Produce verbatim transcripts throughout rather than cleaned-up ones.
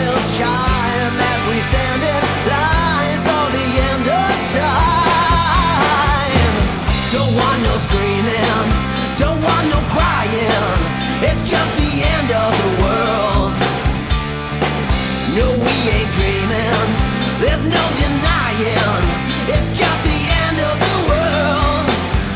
will chime as we stand in line for the end of time. Don't want no screaming, don't want no crying. It's just the end of the world. No, we ain't dreaming, there's no denying. It's just the end of the world.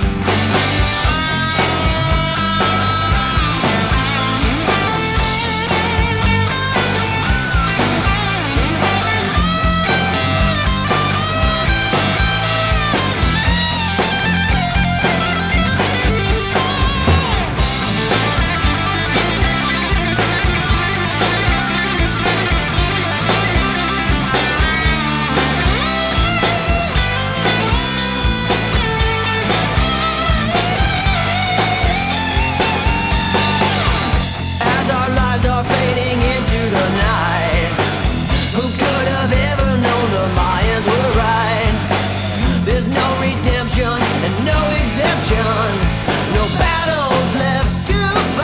Are fading into the night. Who could have ever known the Mayans were right? There's no redemption and no exemption, no battles left to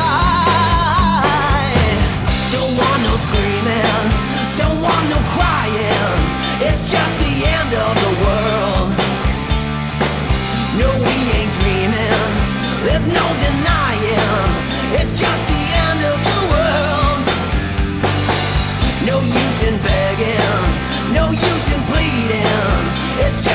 fight. Don't want no screaming, don't want no crying. It's just the end of the world. No, we ain't dreaming, there's no denying. It's just the end of the world. No use in begging, no use in pleading. It's just